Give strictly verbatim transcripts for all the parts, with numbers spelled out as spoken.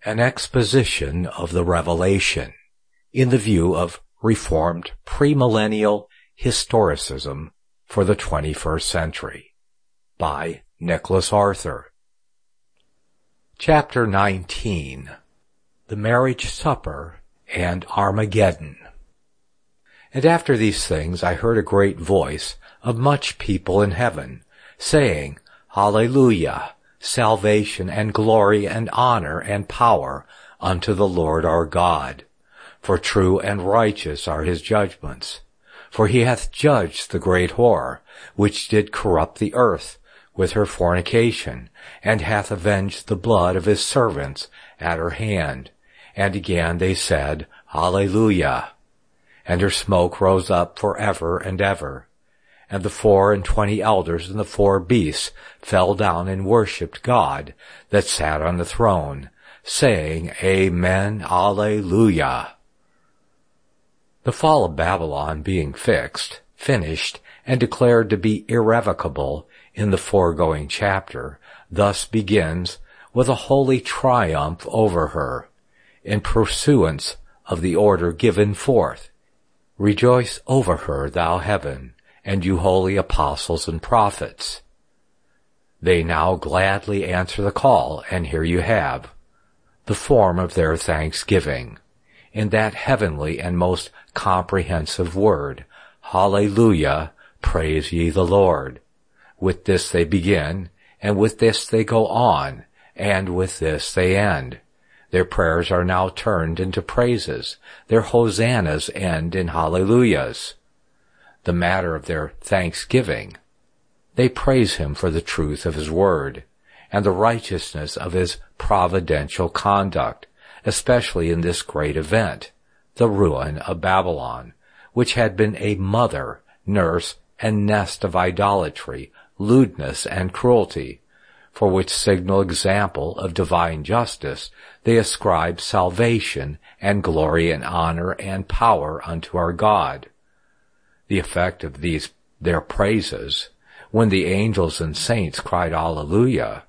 An exposition of the Revelation in the view of Reformed premillennial historicism for the twenty-first century by Nicholas Arthur. Chapter nineteen. The Marriage Supper and Armageddon. And after these things I heard a great voice of much people in heaven, saying, Hallelujah! Salvation and glory and honor and power unto the Lord our God. For true and righteous are his judgments. For he hath judged the great whore, which did corrupt the earth with her fornication, and hath avenged the blood of his servants at her hand. And again they said, Hallelujah! And her smoke rose up for ever and ever. And the four and twenty elders and the four beasts fell down and worshipped God that sat on the throne, saying, Amen, Alleluia. The fall of Babylon being fixed, finished, and declared to be irrevocable in the foregoing chapter, thus begins with a holy triumph over her, in pursuance of the order given forth. Rejoice over her, thou heaven, and you holy apostles and prophets. They now gladly answer the call, and here you have the form of their thanksgiving, in that heavenly and most comprehensive word, Hallelujah, praise ye the Lord. With this they begin, and with this they go on, and with this they end. Their prayers are now turned into praises. Their hosannas end in hallelujahs. The matter of their thanksgiving, they praise him for the truth of his word and the righteousness of his providential conduct, especially in this great event, the ruin of Babylon, which had been a mother, nurse, and nest of idolatry, lewdness, and cruelty, for which signal example of divine justice they ascribe salvation and glory and honor and power unto our God. The effect of these their praises, when the angels and saints cried Alleluia,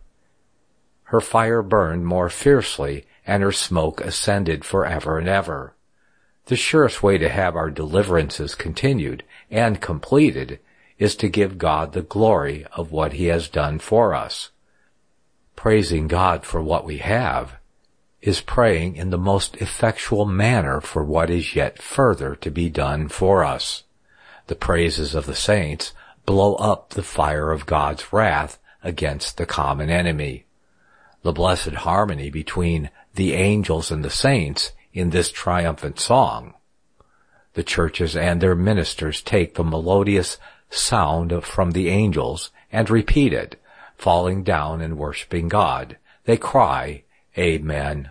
her fire burned more fiercely, and her smoke ascended for ever and ever. The surest way to have our deliverances continued and completed is to give God the glory of what he has done for us. Praising God for what we have is praying in the most effectual manner for what is yet further to be done for us. The praises of the saints blow up the fire of God's wrath against the common enemy. The blessed harmony between the angels and the saints in this triumphant song. The churches and their ministers take the melodious sound from the angels and repeat it, falling down and worshiping God. They cry, Amen,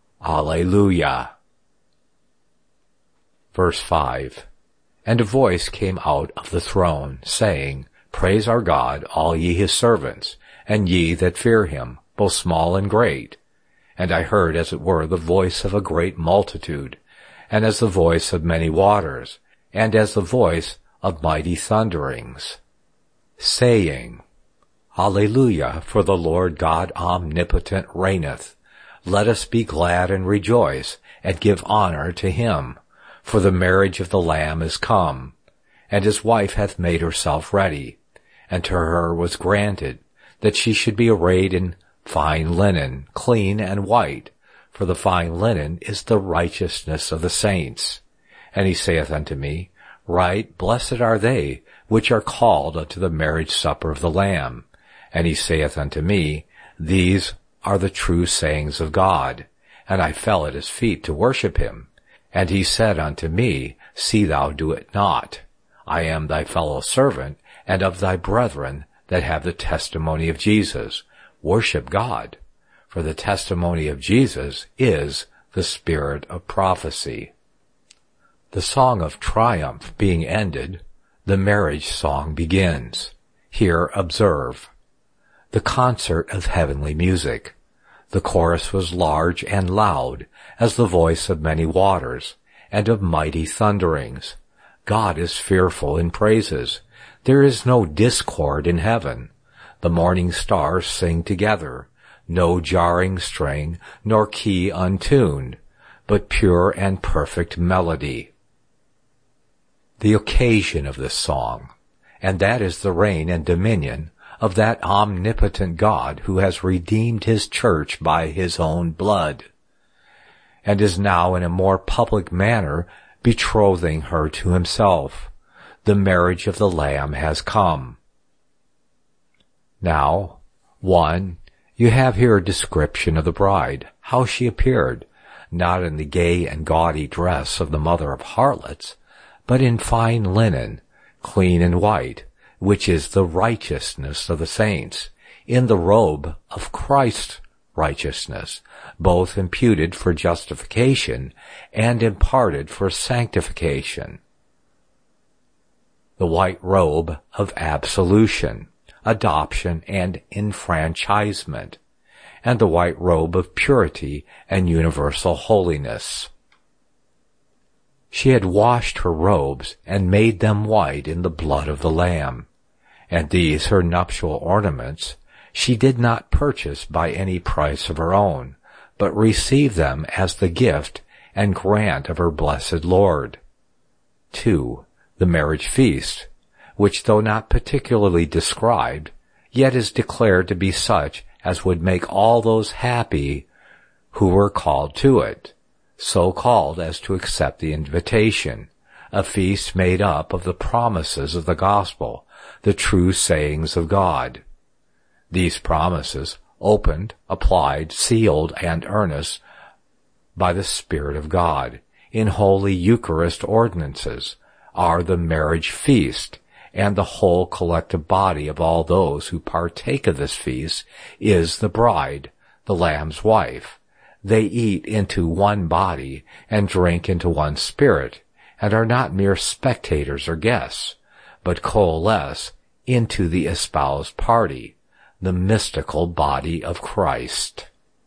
Alleluia. Verse five. And a voice came out of the throne, saying, Praise our God, all ye his servants, and ye that fear him, both small and great. And I heard as it were the voice of a great multitude, and as the voice of many waters, and as the voice of mighty thunderings, saying, Alleluia, for the Lord God omnipotent reigneth. Let us be glad and rejoice, and give honor to him. For the marriage of the Lamb is come, and his wife hath made herself ready. And to her was granted that she should be arrayed in fine linen, clean and white, for the fine linen is the righteousness of the saints. And he saith unto me, Right, blessed are they which are called unto the marriage supper of the Lamb. And he saith unto me, These are the true sayings of God. And I fell at his feet to worship him. And he said unto me, See thou do it not. I am thy fellow servant, and of thy brethren that have the testimony of Jesus. Worship God, for the testimony of Jesus is the spirit of prophecy. The song of triumph being ended, the marriage song begins. Here observe the concert of heavenly music. The chorus was large and loud, as the voice of many waters, and of mighty thunderings. God is fearful in praises. There is no discord in heaven. The morning stars sing together. no jarring string, nor key untuned, but pure and perfect melody. The occasion of this song, and that is the reign and dominion of that omnipotent God who has redeemed his church by his own blood, and is now in a more public manner betrothing her to himself. The marriage of the Lamb has come. Now, one, you have here a description of the bride, how she appeared, not in the gay and gaudy dress of the mother of harlots, but in fine linen, clean and white, which is the righteousness of the saints, in the robe of Christ's righteousness, both imputed for justification and imparted for sanctification. The white robe of absolution, adoption, and enfranchisement, and the white robe of purity and universal holiness. She had washed her robes and made them white in the blood of the Lamb, and these her nuptial ornaments she did not purchase by any price of her own, but received them as the gift and grant of her blessed Lord. Two, the marriage feast, which though not particularly described, yet is declared to be such as would make all those happy who were called to it, so called as to accept the invitation, a feast made up of the promises of the gospel, the true sayings of God. These promises, opened, applied, sealed, and earnest by the Spirit of God, in holy Eucharist ordinances, are the marriage feast, and the whole collective body of all those who partake of this feast is the bride, the Lamb's wife. They eat into one body and drink into one spirit, and are not mere spectators or guests, but coalesce into the espoused party, the mystical body of Christ.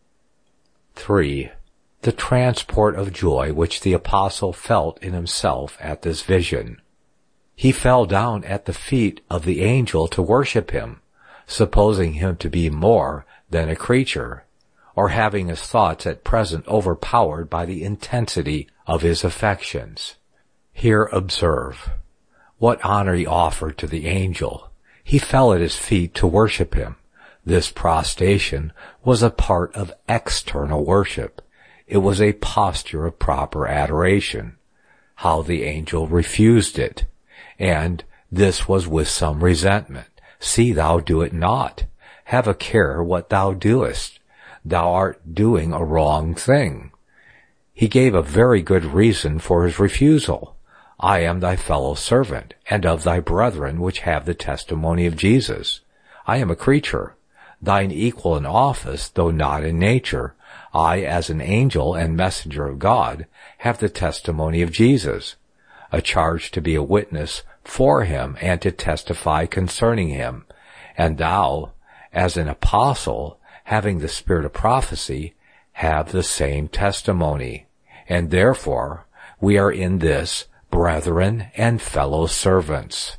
Three. The transport of joy which the apostle felt in himself at this vision. He fell down at the feet of the angel to worship him, supposing him to be more than a creature, or having his thoughts at present overpowered by the intensity of his affections. Here observe what honor he offered to the angel. He fell at his feet to worship him. This prostration was a part of external worship. It was a posture of proper adoration. How the angel refused it, and this was with some resentment. See thou do it not. Have a care what thou doest. Thou art doing a wrong thing. He gave a very good reason for his refusal. I am thy fellow servant, and of thy brethren which have the testimony of Jesus. I am a creature, thine equal in office, though not in nature. I, as an angel and messenger of God, have the testimony of Jesus, a charge to be a witness for him and to testify concerning him. And thou, as an apostle, having the spirit of prophecy, have the same testimony. And therefore we are in this brethren and fellow servants.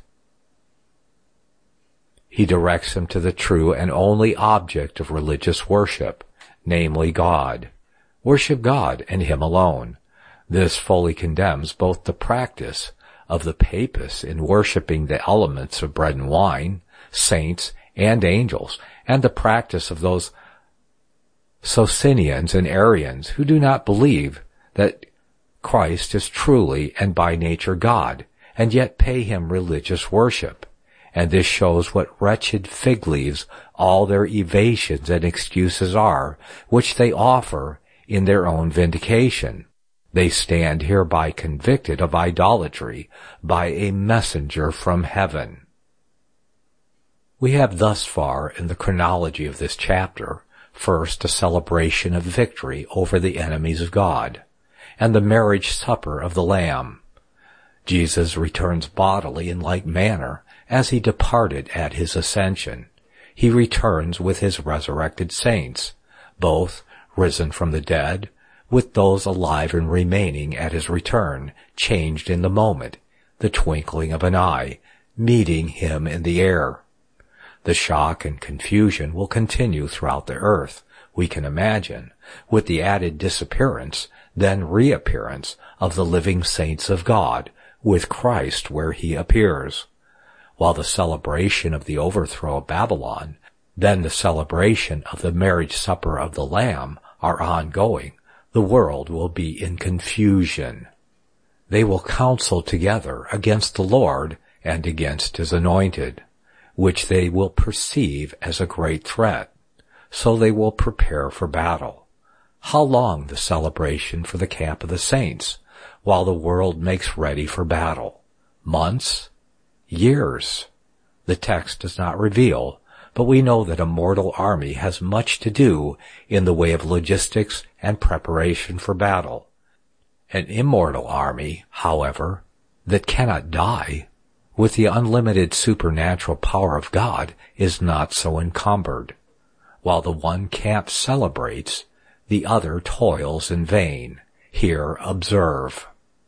He directs them to the true and only object of religious worship, namely God. Worship God and him alone. This fully condemns both the practice of the papists in worshipping the elements of bread and wine, saints and angels, and the practice of those Socinians and Arians who do not believe that Christ is truly and by nature God, and yet pay him religious worship. And this shows what wretched fig leaves all their evasions and excuses are, which they offer in their own vindication. They stand hereby convicted of idolatry by a messenger from heaven. We have thus far in the chronology of this chapter, first a celebration of victory over the enemies of God, and the marriage supper of the Lamb. Jesus returns bodily in like manner as he departed at his ascension. He returns with his resurrected saints, both risen from the dead, with those alive and remaining at his return, changed in the moment, the twinkling of an eye, meeting him in the air. The shock and confusion will continue throughout the earth, we can imagine, with the added disappearance, then reappearance of the living saints of God, with Christ where he appears. While the celebration of the overthrow of Babylon, then the celebration of the marriage supper of the Lamb are ongoing, the world will be in confusion. They will counsel together against the Lord and against his anointed, which they will perceive as a great threat. So they will prepare for battle. How long the celebration for the camp of the saints, while the world makes ready for battle? Months? Years? The text does not reveal, but we know that a mortal army has much to do in the way of logistics and preparation for battle. An immortal army, however, that cannot die, with the unlimited supernatural power of God, is not so encumbered. While the one camp celebrates, the other toils in vain. Here observe.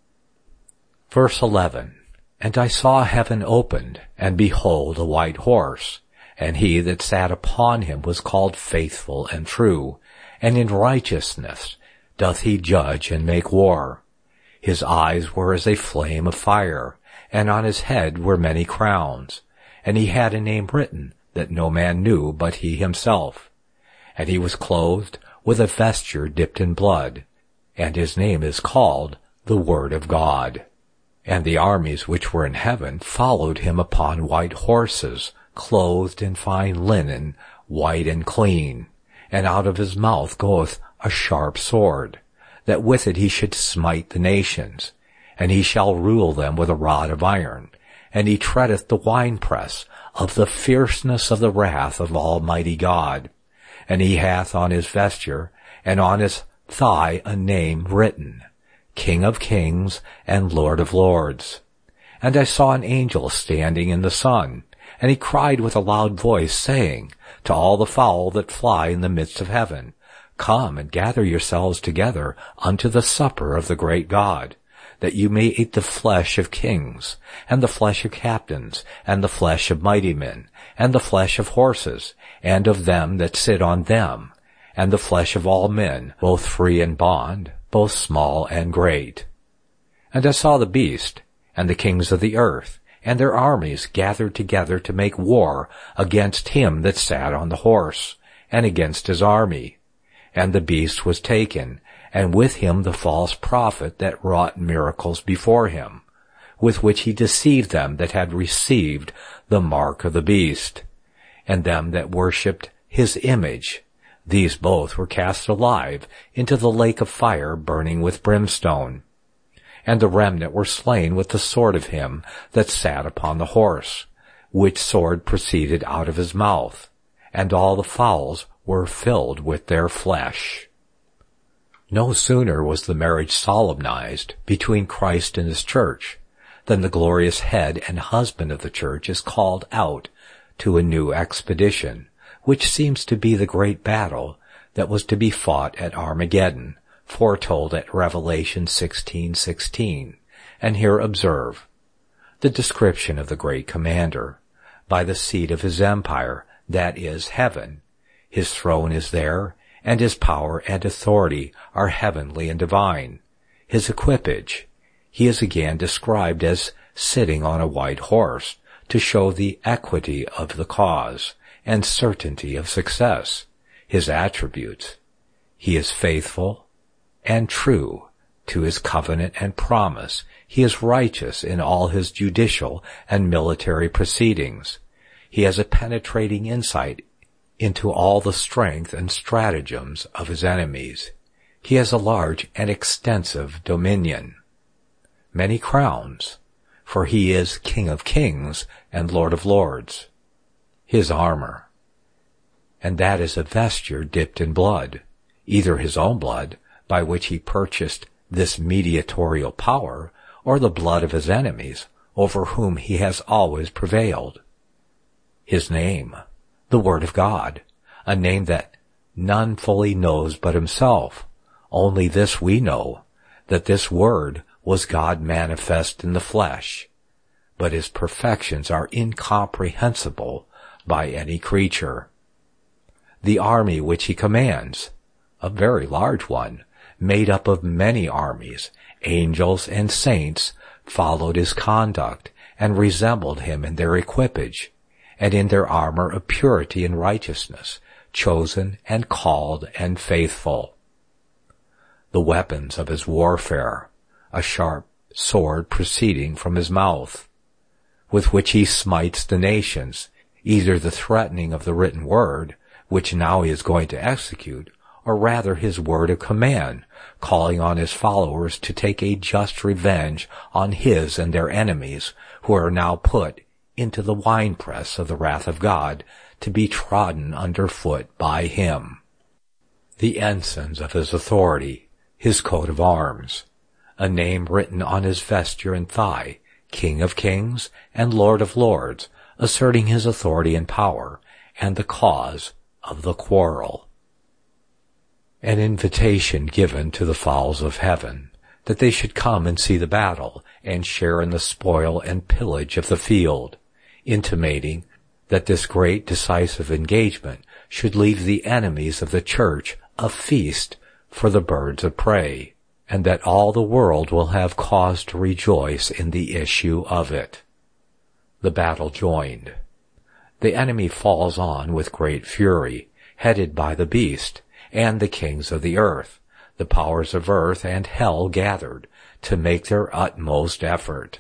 Verse eleven. And I saw heaven opened, and behold a white horse, and he that sat upon him was called Faithful and True, and in righteousness doth he judge and make war. His eyes were as a flame of fire, and on his head were many crowns, and he had a name written that no man knew but he himself. And he was clothed with a vesture dipped in blood, and his name is called the Word of God. And the armies which were in heaven followed him upon white horses, clothed in fine linen, white and clean. And out of his mouth goeth a sharp sword, that with it he should smite the nations. And he shall rule them with a rod of iron, and he treadeth the winepress of the fierceness of the wrath of Almighty God. And he hath on his vesture and on his thigh a name written, King of Kings and Lord of Lords. And I saw an angel standing in the sun, and he cried with a loud voice, saying, to all the fowl that fly in the midst of heaven, Come and gather yourselves together unto the supper of the great God, that you may eat the flesh of kings, and the flesh of captains, and the flesh of mighty men, and the flesh of horses, and of them that sit on them, and the flesh of all men, both free and bond, both small and great. And I saw the beast, and the kings of the earth, and their armies gathered together to make war against him that sat on the horse, and against his army. And the beast was taken, and with him the false prophet that wrought miracles before him, with which he deceived them that had received the mark of the beast, and them that worshipped his image. These both were cast alive into the lake of fire burning with brimstone. And the remnant were slain with the sword of him that sat upon the horse, which sword proceeded out of his mouth, and all the fowls were filled with their flesh. No sooner was the marriage solemnized between Christ and his church than the glorious head and husband of the church is called out to a new expedition, which seems to be the great battle that was to be fought at Armageddon, foretold at Revelation sixteen sixteen. And here observe the description of the great commander. By the seat of his empire, that is heaven. His throne is there, and his power and authority are heavenly and divine. His equipage, he is again described as sitting on a white horse, to show the equity of the cause and certainty of success. His attributes, he is faithful and true to his covenant and promise. He is righteous in all his judicial and military proceedings. He has a penetrating insight into all the strength and stratagems of his enemies. He has a large and extensive dominion. Many crowns, for he is King of Kings and Lord of Lords. His armor, and that is a vesture dipped in blood, either his own blood, by which he purchased this mediatorial power, or the blood of his enemies, over whom he has always prevailed. His name, the Word of God, a name that none fully knows but himself. Only this we know, that this Word was God manifest in the flesh, but his perfections are incomprehensible by any creature. the army which he commands, a very large one, made up of many armies, angels and saints, followed his conduct and resembled him in their equipage, and in their armor of purity and righteousness, chosen and called and faithful. The weapons of his warfare, a sharp sword proceeding from his mouth, with which he smites the nations, either the threatening of the written word, which now he is going to execute, or rather his word of command, calling on his followers to take a just revenge on his and their enemies, who are now put into the winepress of the wrath of God, to be trodden under foot by him. The ensigns of his authority, his coat of arms, a name written on his vesture and thigh, King of Kings and Lord of Lords, asserting his authority and power, and the cause of the quarrel. An invitation given to the fowls of heaven, that they should come and see the battle, and share in the spoil and pillage of the field, intimating that this great decisive engagement should leave the enemies of the church a feast for the birds of prey, and that all the world will have cause to rejoice in the issue of it. The battle joined. The enemy falls on with great fury, headed by the beast, and the kings of the earth, the powers of earth and hell gathered, to make their utmost effort.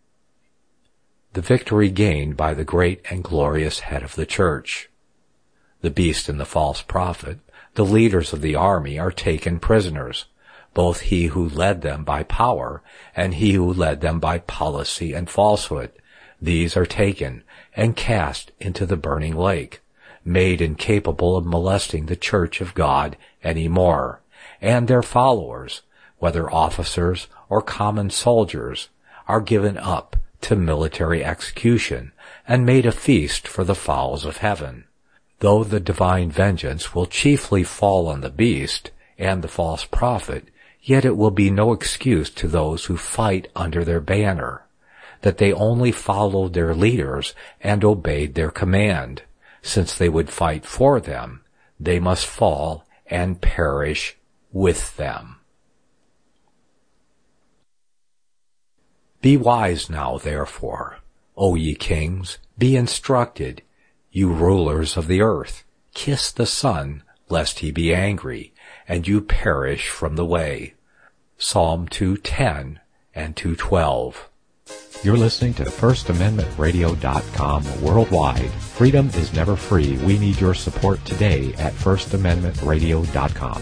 The victory gained by the great and glorious head of the church. The beast and the false prophet, the leaders of the army, are taken prisoners, both he who led them by power and he who led them by policy and falsehood. These are taken and cast into the burning lake, made incapable of molesting the church of God any more, and their followers, whether officers or common soldiers, are given up to military execution and made a feast for the fowls of heaven. Though the divine vengeance will chiefly fall on the beast and the false prophet, yet it will be no excuse to those who fight under their banner, that they only followed their leaders and obeyed their command. Since they would fight for them, they must fall and perish with them. Be wise now, therefore, O ye kings, be instructed, you rulers of the earth. Kiss the Son, lest he be angry, and you perish from the way. Psalm two ten and two twelve. You're listening to First Amendment Radio dot com worldwide. Freedom is never free. We need your support today at First Amendment Radio dot com.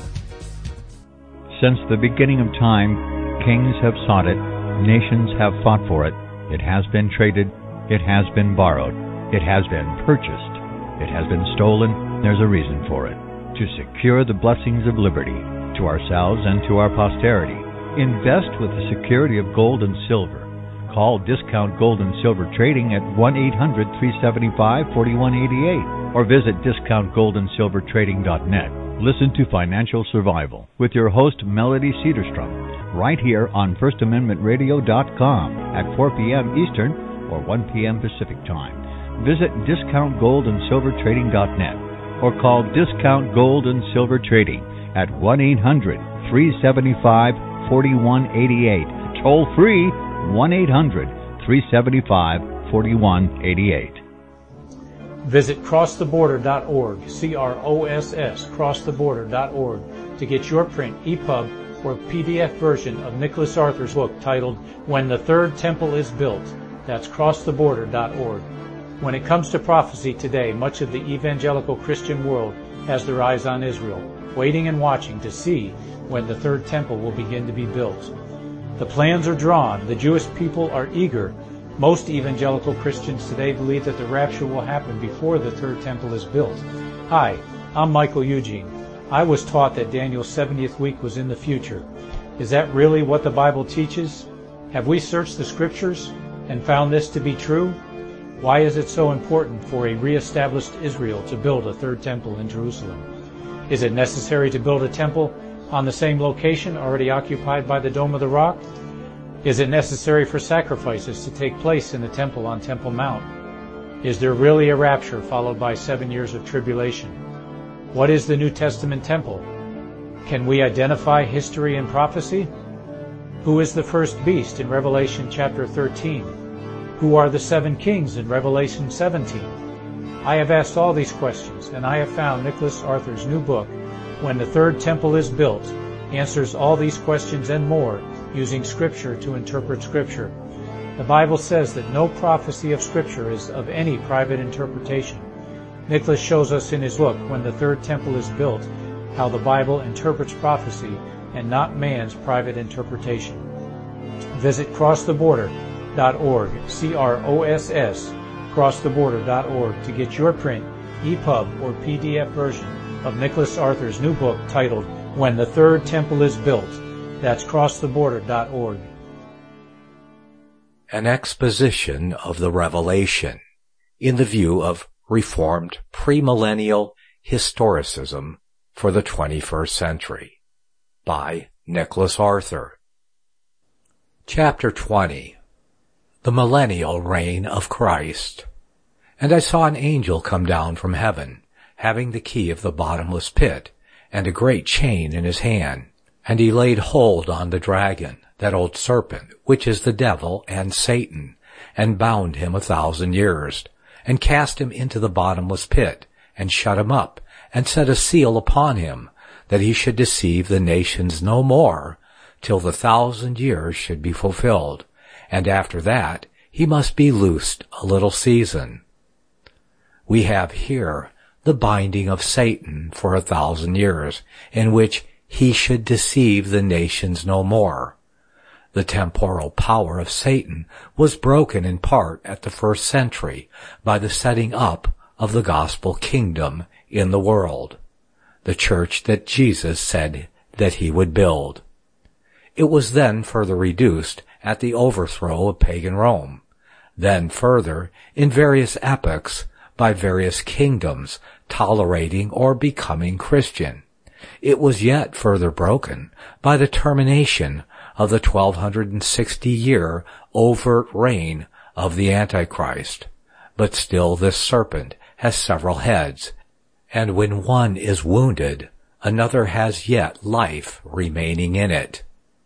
Since the beginning of time, kings have sought it, nations have fought for it. It has been traded, it has been borrowed, it has been purchased, it has been stolen. There's a reason for it. To secure the blessings of liberty to ourselves and to our posterity. Invest with the security of gold and silver. Call Discount Gold and Silver Trading at one eight hundred, three seven five, four one eight eight or visit discount gold and silver trading dot net. Listen to Financial Survival with your host Melody Cedarstrom right here on First Amendment Radio dot com at four p.m. Eastern or one p.m. Pacific Time. Visit discount gold and silver trading dot net or call Discount Gold and Silver Trading at one eight hundred, three seven five, four one eight eight. Toll free one eight hundred, three seven five, four one eight eight. Visit cross the border dot org, C R O S S, cross the border dot org, to get your print, E P U B, or P D F version of Nicholas Arthur's book titled When the Third Temple is Built. That's cross the border dot org. When it comes to prophecy today, much of the evangelical Christian world has their eyes on Israel, waiting and watching to see when the third temple will begin to be built. The plans are drawn. The Jewish people are eager. Most evangelical Christians today believe that the rapture will happen before the third temple is built. Hi, I'm Michael Eugene. I was taught that Daniel's seventieth week was in the future. Is that really what the Bible teaches? Have we searched the Scriptures and found this to be true? Why is it so important for a re-established Israel to build a third temple in Jerusalem? Is it necessary to build a temple on the same location already occupied by the Dome of the Rock? Is it necessary for sacrifices to take place in the temple on Temple Mount? Is there really a rapture followed by seven years of tribulation? What is the New Testament temple? Can we identify history and prophecy? Who is the first beast in Revelation chapter thirteen? Who are the seven kings in Revelation seventeen? I have asked all these questions, and I have found Nicholas Arthur's new book, When the Third Temple is Built, answers all these questions and more using Scripture to interpret Scripture. The Bible says that no prophecy of Scripture is of any private interpretation. Nicholas shows us in his book, When the Third Temple is Built, how the Bible interprets prophecy and not man's private interpretation. Visit cross the border dot org, C R O S S, cross the border dot org, to get your print, E P U B, or P D F version of Nicholas Arthur's new book titled When the Third Temple is Built. That's cross the border dot org. An exposition of the Revelation in the view of Reformed premillennial historicism for the twenty-first century by Nicholas Arthur. Chapter twenty. The Millennial Reign of Christ. And I saw an angel come down from heaven, having the key of the bottomless pit, and a great chain in his hand. And he laid hold on the dragon, that old serpent, which is the devil and Satan, and bound him a thousand years, and cast him into the bottomless pit, and shut him up, and set a seal upon him, that he should deceive the nations no more, till the thousand years should be fulfilled, and after that he must be loosed a little season. We have here the binding of Satan for a thousand years, in which he should deceive the nations no more. The temporal power of Satan was broken in part at the first century by the setting up of the gospel kingdom in the world, the church that Jesus said that he would build. It was then further reduced at the overthrow of pagan Rome, then further in various epochs by various kingdoms tolerating or becoming Christian. It was yet further broken by the termination of the twelve sixty year overt reign of the Antichrist. But still this serpent has several heads, and when one is wounded, another has yet life remaining in it.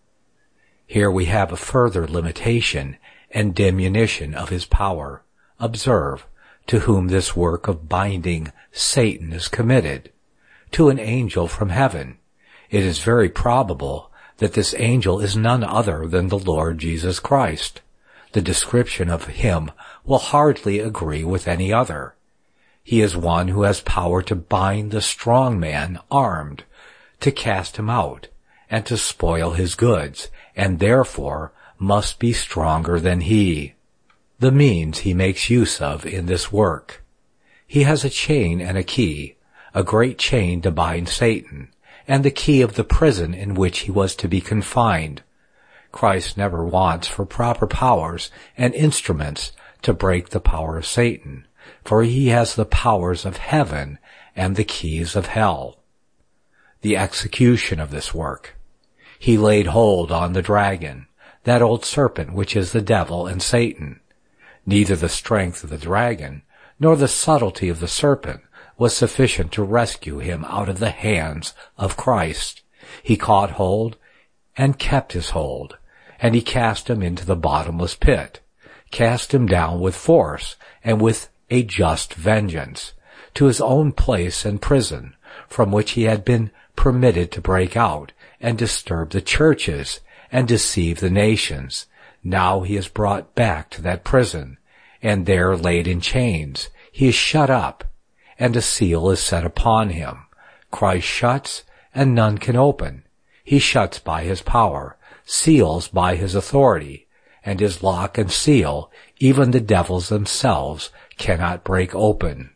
Here we have a further limitation and diminution of his power. Observe, to whom this work of binding Satan is committed. To an angel from heaven. It is very probable that this angel is none other than the Lord Jesus Christ. The description of him will hardly agree with any other. He is one who has power to bind the strong man armed, to cast him out, and to spoil his goods, and therefore must be stronger than he. The means he makes use of in this work. He has a chain and a key, a great chain to bind Satan, and the key of the prison in which he was to be confined. Christ never wants for proper powers and instruments to break the power of Satan, for he has the powers of heaven and the keys of hell. The execution of this work. He laid hold on the dragon, that old serpent which is the devil and Satan. Neither the strength of the dragon nor the subtlety of the serpent was sufficient to rescue him out of the hands of Christ. He caught hold and kept his hold, and he cast him into the bottomless pit, cast him down with force and with a just vengeance, to his own place and prison, from which he had been permitted to break out and disturb the churches and deceive the nations. Now he is brought back to that prison, and there laid in chains. He is shut up, and a seal is set upon him. Christ shuts, and none can open. He shuts by his power, seals by his authority, and his lock and seal even the devils themselves cannot break open.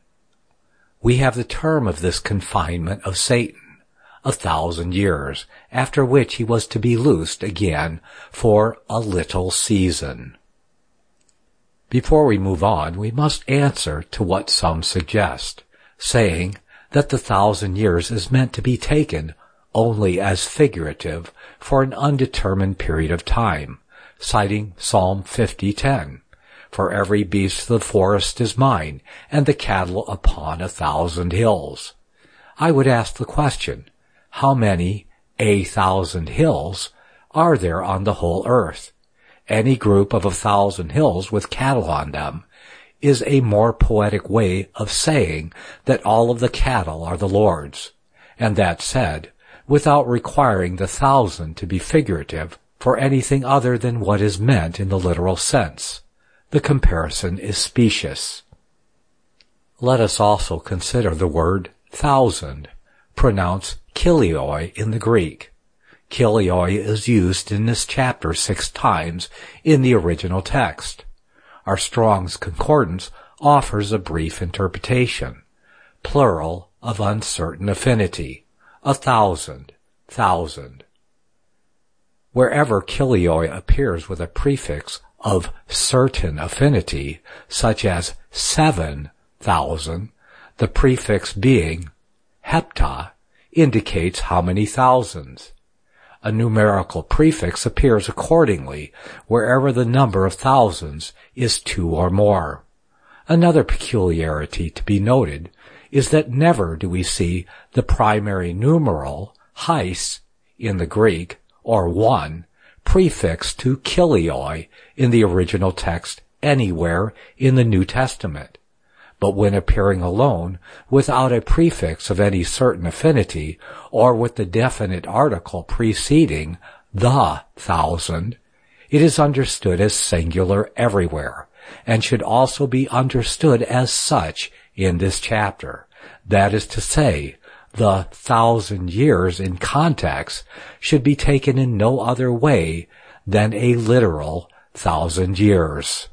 We have the term of this confinement of Satan, a thousand years, after which he was to be loosed again for a little season. Before we move on, we must answer to what some suggest, saying that the thousand years is meant to be taken only as figurative for an undetermined period of time, citing Psalm fifty ten. For every beast of the forest is mine, and the cattle upon a thousand hills. I would ask the question, how many a thousand hills are there on the whole earth? Any group of a thousand hills with cattle on them is a more poetic way of saying that all of the cattle are the Lord's, and that said, without requiring the thousand to be figurative for anything other than what is meant in the literal sense. The comparison is specious. Let us also consider the word thousand, pronounced kilioi in the Greek. Kilioi is used in this chapter six times in the original text. Our Strong's Concordance offers a brief interpretation. Plural of uncertain affinity. A thousand, thousand. Wherever kilioi appears with a prefix of certain affinity, such as seven thousand, the prefix being hepta indicates how many thousands. A numerical prefix appears accordingly wherever the number of thousands is two or more. Another peculiarity to be noted is that never do we see the primary numeral, heis, in the Greek, or one, prefixed to kilioi in the original text anywhere in the New Testament. But when appearing alone, without a prefix of any certain affinity, or with the definite article preceding the thousand, it is understood as singular everywhere, and should also be understood as such in this chapter. That is to say, the thousand years in context should be taken in no other way than a literal thousand years.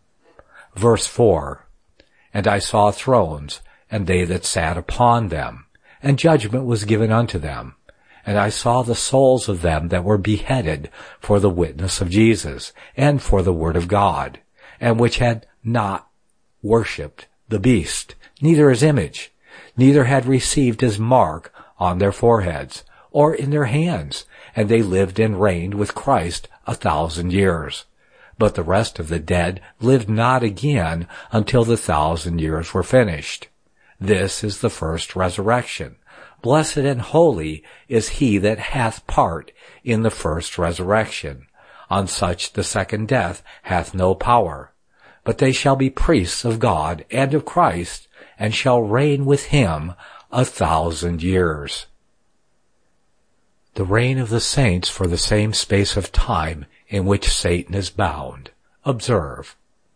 Verse four, And I saw thrones, and they that sat upon them, and judgment was given unto them. And I saw the souls of them that were beheaded for the witness of Jesus, and for the word of God, and which had not worshipped the beast, neither his image, neither had received his mark on their foreheads, or in their hands, and they lived and reigned with Christ a thousand years. But the rest of the dead lived not again until the thousand years were finished. This is the first resurrection. Blessed and holy is he that hath part in the first resurrection. On such the second death hath no power. But they shall be priests of God and of Christ, and shall reign with him a thousand years. The reign of the saints for the same space of time in which Satan is bound. Observe.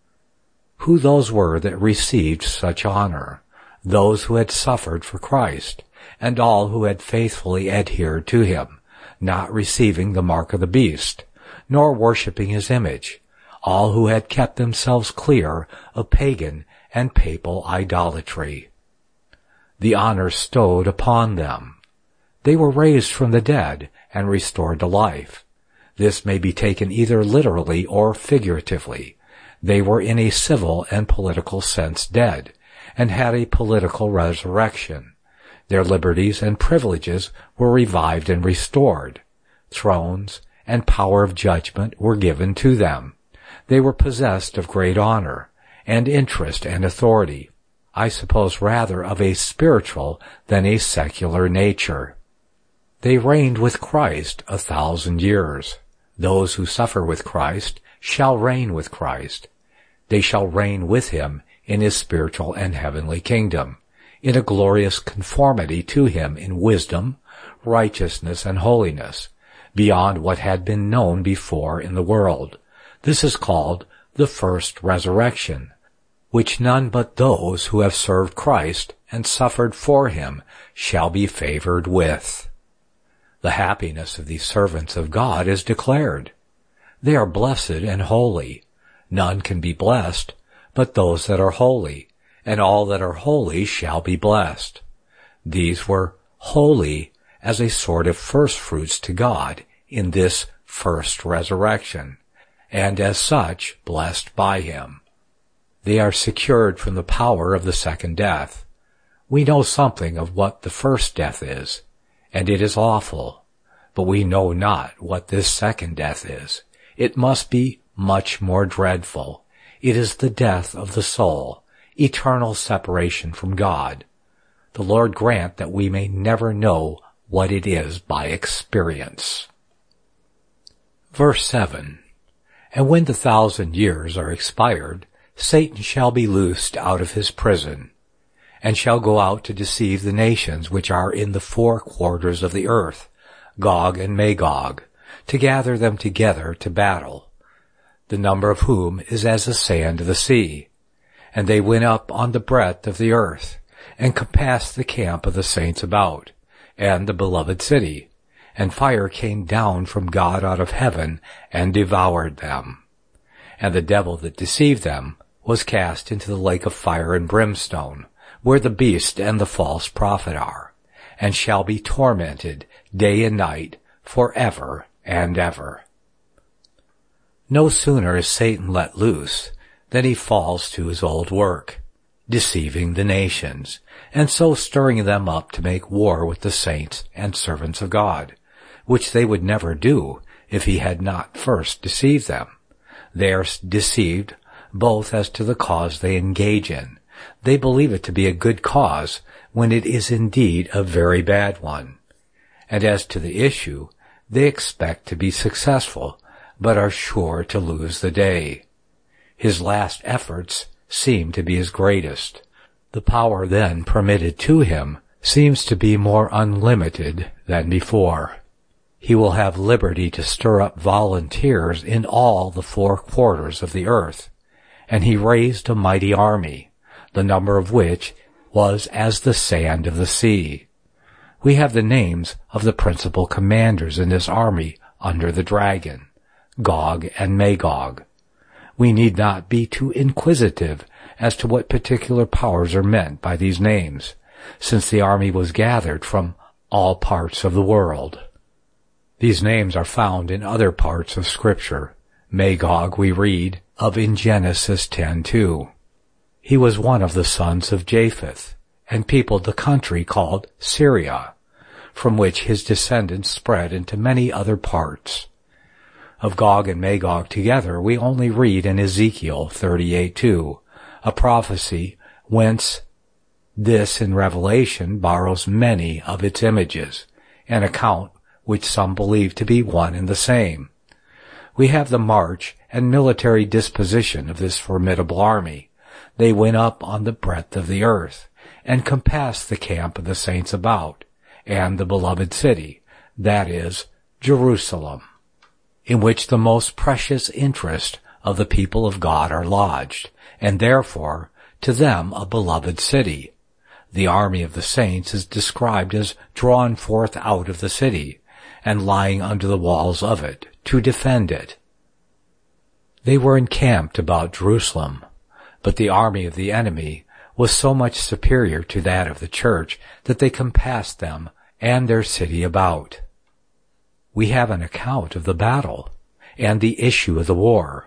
Who those were that received such honor? Those who had suffered for Christ, and all who had faithfully adhered to him, not receiving the mark of the beast, nor worshipping his image, all who had kept themselves clear of pagan and papal idolatry. The honor stowed upon them. They were raised from the dead and restored to life. This may be taken either literally or figuratively. They were in a civil and political sense dead, and had a political resurrection. Their liberties and privileges were revived and restored. Thrones and power of judgment were given to them. They were possessed of great honor, and interest and authority, I suppose rather of a spiritual than a secular nature. They reigned with Christ a thousand years. Those who suffer with Christ shall reign with Christ. They shall reign with him in his spiritual and heavenly kingdom, in a glorious conformity to him in wisdom, righteousness, and holiness, beyond what had been known before in the world. This is called the first resurrection, which none but those who have served Christ and suffered for him shall be favored with. The happiness of these servants of God is declared. They are blessed and holy. None can be blessed but those that are holy, and all that are holy shall be blessed. These were holy as a sort of first fruits to God in this first resurrection, and as such blessed by him. They are secured from the power of the second death. We know something of what the first death is, and it is awful, but we know not what this second death is. It must be much more dreadful. It is the death of the soul, eternal separation from God. The Lord grant that we may never know what it is by experience. Verse seven. And when the thousand years are expired, Satan shall be loosed out of his prison, and shall go out to deceive the nations which are in the four quarters of the earth, Gog and Magog, to gather them together to battle, the number of whom is as the sand of the sea. And they went up on the breadth of the earth, and compassed the camp of the saints about, and the beloved city. And fire came down from God out of heaven, and devoured them. And the devil that deceived them was cast into the lake of fire and brimstone, where the beast and the false prophet are, and shall be tormented day and night for ever and ever. No sooner is Satan let loose than he falls to his old work, deceiving the nations, and so stirring them up to make war with the saints and servants of God, which they would never do if he had not first deceived them. They are deceived both as to the cause they engage in. They believe it to be a good cause when it is indeed a very bad one. And as to the issue, they expect to be successful, but are sure to lose the day. His last efforts seem to be his greatest. The power then permitted to him seems to be more unlimited than before. He will have liberty to stir up volunteers in all the four quarters of the earth, and he raised a mighty army, the number of which was as the sand of the sea. We have the names of the principal commanders in this army under the dragon, Gog and Magog. We need not be too inquisitive as to what particular powers are meant by these names, since the army was gathered from all parts of the world. These names are found in other parts of Scripture. Magog we read of in Genesis ten two. He was one of the sons of Japheth, and peopled the country called Syria, from which his descendants spread into many other parts. Of Gog and Magog together we only read in Ezekiel thirty-eight two, a prophecy whence this in Revelation borrows many of its images, an account which some believe to be one and the same. We have the march and military disposition of this formidable army. They went up on the breadth of the earth, and compassed the camp of the saints about, and the beloved city, that is, Jerusalem, in which the most precious interest of the people of God are lodged, and therefore to them a beloved city. The army of the saints is described as drawn forth out of the city, and lying under the walls of it, to defend it. They were encamped about Jerusalem, but the army of the enemy was so much superior to that of the church that they compassed them and their city about. We have an account of the battle and the issue of the war.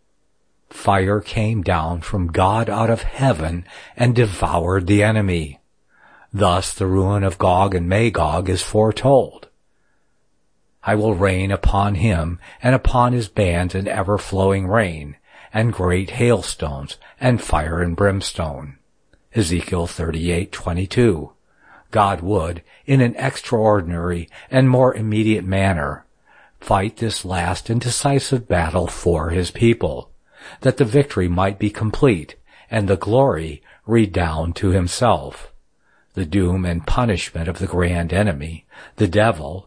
Fire came down from God out of heaven and devoured the enemy. Thus the ruin of Gog and Magog is foretold. I will rain upon him and upon his bands an ever-flowing rain, and great hailstones, and fire and brimstone. Ezekiel thirty-eight twenty-two. God would, in an extraordinary and more immediate manner, fight this last and decisive battle for his people, that the victory might be complete, and the glory redound to himself. The doom and punishment of the grand enemy, the devil,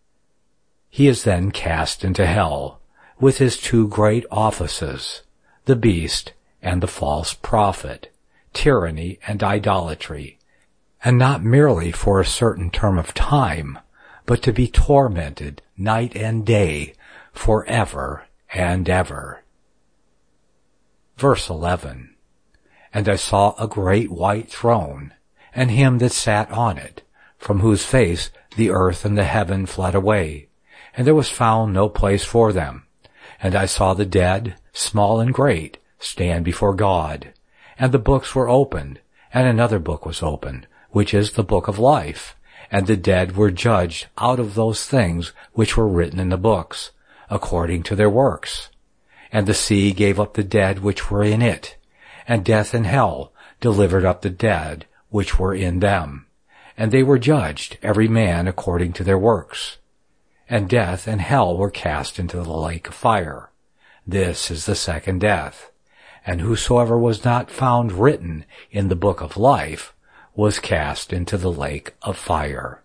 he is then cast into hell, with his two great offices, the beast and the false prophet, tyranny and idolatry, and not merely for a certain term of time, but to be tormented night and day for ever and ever. Verse eleven. And I saw a great white throne, and him that sat on it, from whose face the earth and the heaven fled away, and there was found no place for them. And I saw the dead, small and great, stand before God. And the books were opened, and another book was opened, which is the book of life. And the dead were judged out of those things which were written in the books, according to their works. And the sea gave up the dead which were in it, and death and hell delivered up the dead which were in them. and they were judged, every man according to their works. And death and hell were cast into the lake of fire. This is the second death. And whosoever was not found written in the book of life was cast into the lake of fire.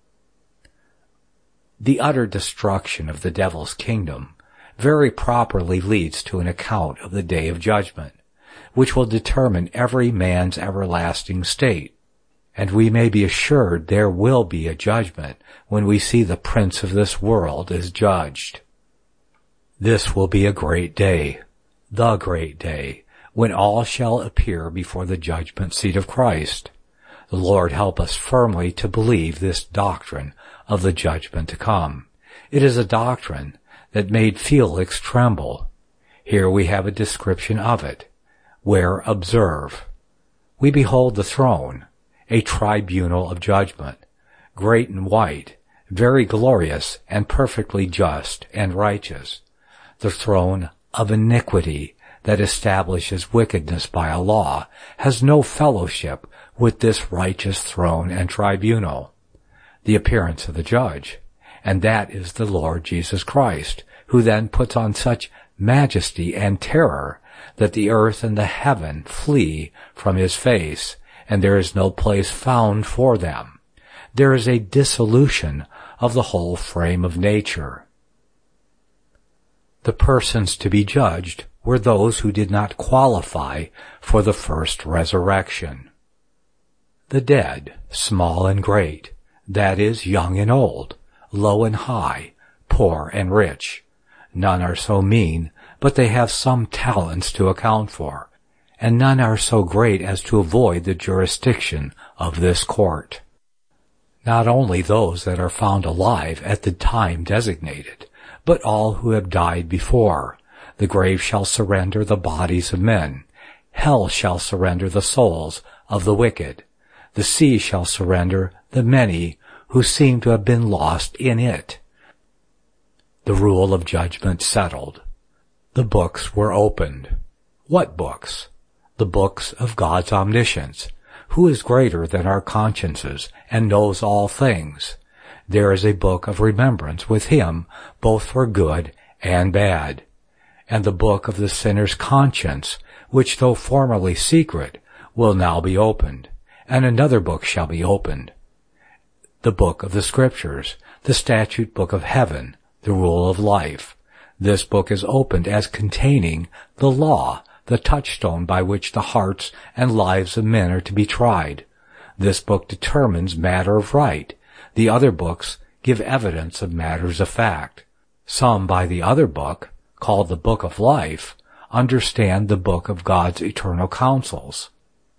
The utter destruction of the devil's kingdom very properly leads to an account of the day of judgment, which will determine every man's everlasting state. And we may be assured there will be a judgment when we see the prince of this world is judged. This will be a great day, the great day, when all shall appear before the judgment seat of Christ. The Lord help us firmly to believe this doctrine of the judgment to come. It is a doctrine that made Felix tremble. Here we have a description of it, where, observe, we behold the throne, a tribunal of judgment, great and white, very glorious and perfectly just and righteous, the throne of iniquity that establishes wickedness by a law has no fellowship with this righteous throne and tribunal, the appearance of the judge, and that is the Lord Jesus Christ, who then puts on such majesty and terror that the earth and the heaven flee from his face, and there is no place found for them. There is a dissolution of the whole frame of nature. The persons to be judged were those who did not qualify for the first resurrection. The dead, small and great, that is, young and old, low and high, poor and rich. None are so mean, but they have some talents to account for, and none are so great as to avoid the jurisdiction of this court. Not only those that are found alive at the time designated, but all who have died before. The grave shall surrender the bodies of men. Hell shall surrender the souls of the wicked. The sea shall surrender the many who seem to have been lost in it. The rule of judgment settled. The books were opened. What books? The books of God's omniscience, who is greater than our consciences and knows all things. There is a book of remembrance with him, both for good and bad. And the book of the sinner's conscience, which though formerly secret, will now be opened, and another book shall be opened. The book of the Scriptures, the statute book of heaven, the rule of life. This book is opened as containing the law, the touchstone by which the hearts and lives of men are to be tried. This book determines matter of right. The other books give evidence of matters of fact. Some by the other book, called the book of life, understand the book of God's eternal counsels.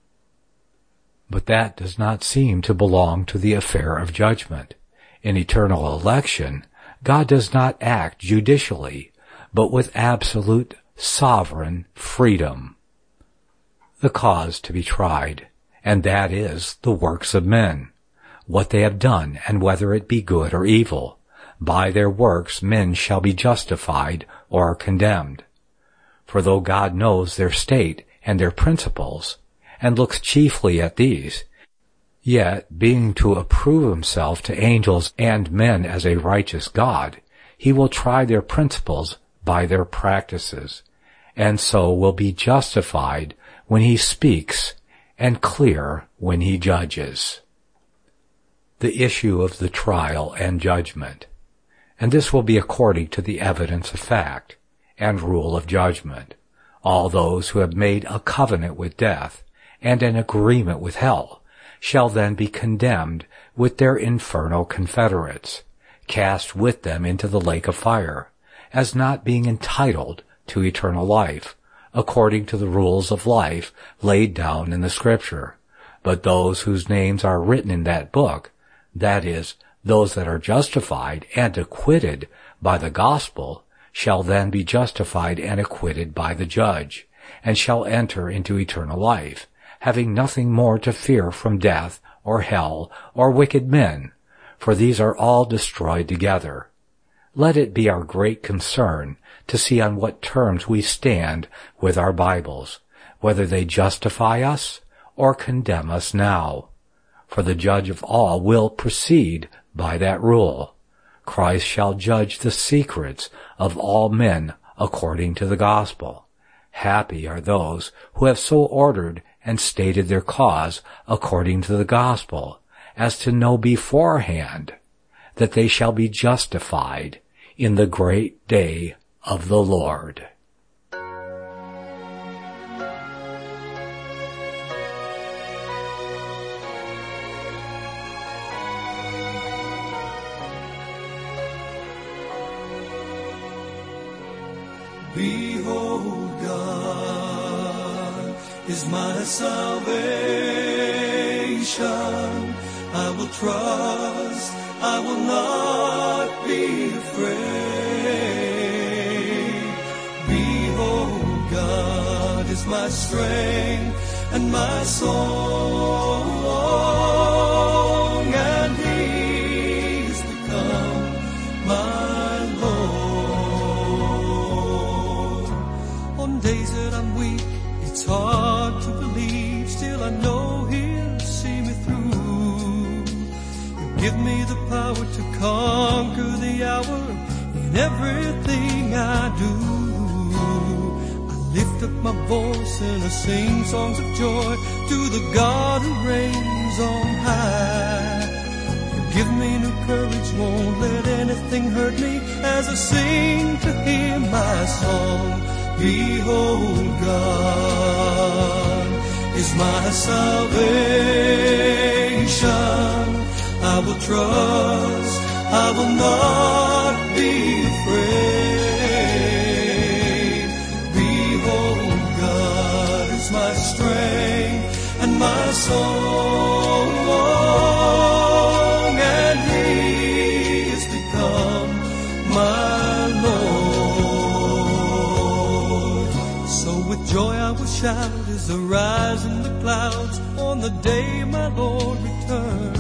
But that does not seem to belong to the affair of judgment. In eternal election, God does not act judicially, but with absolute sovereign freedom. The cause to be tried, and that is the works of men, what they have done, and whether it be good or evil. By their works men shall be justified or condemned. For though God knows their state and their principles, and looks chiefly at these, yet, being to approve himself to angels and men as a righteous God, he will try their principles by their practices, and so will be justified when he speaks, and clear when he judges. The issue of the trial and judgment, and this will be according to the evidence of fact and rule of judgment. All those who have made a covenant with death and an agreement with hell shall then be condemned with their infernal confederates, cast with them into the lake of fire, as not being entitled to eternal life, according to the rules of life laid down in the Scripture. But those whose names are written in that book, that is, those that are justified and acquitted by the gospel, shall then be justified and acquitted by the judge, and shall enter into eternal life, having nothing more to fear from death or hell or wicked men, for these are all destroyed together. Let it be our great concern to see on what terms we stand with our Bibles, whether they justify us or condemn us now. for the judge of all will proceed by that rule. Christ shall judge the secrets of all men according to the gospel. Happy are those who have so ordered and stated their cause according to the gospel, as to know beforehand that they shall be justified in the great day of the Lord. Behold, God is my salvation. I will trust, I will not be afraid. Behold, God is my strength and my song, and He has become my Lord. On days that I'm weak, it's hard to believe, still I know He'll see me through. Give me the power to conquer the hour in everything I do. I lift up my voice and I sing songs of joy to the God who reigns on high. You give me new courage, won't let anything hurt me as I sing to Him my song. Behold, God is my salvation. I will trust, I will not be afraid. Behold, God is my strength and my song, and He has become my Lord. So with joy I will shout as I rise in the clouds on the day my Lord returns.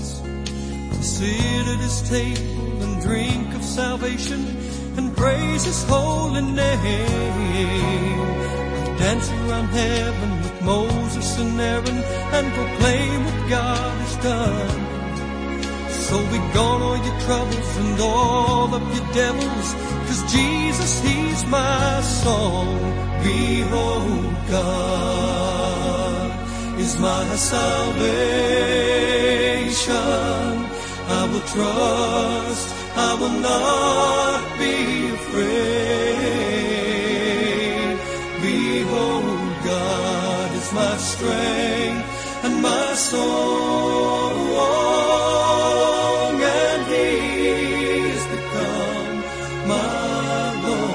Sit at His table and drink of salvation and praise His holy name. I'll dance around heaven with Moses and Aaron and proclaim what God has done. So be gone all your troubles and all of your devils, 'cause Jesus, He's my song. Behold, God is my salvation. I will trust, I will not be afraid. Behold, God is my strength and my song, and He has become my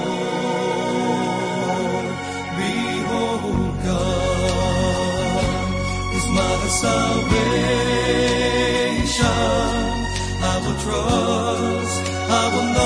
Lord. Behold, God is my salvation. I will trust, I will not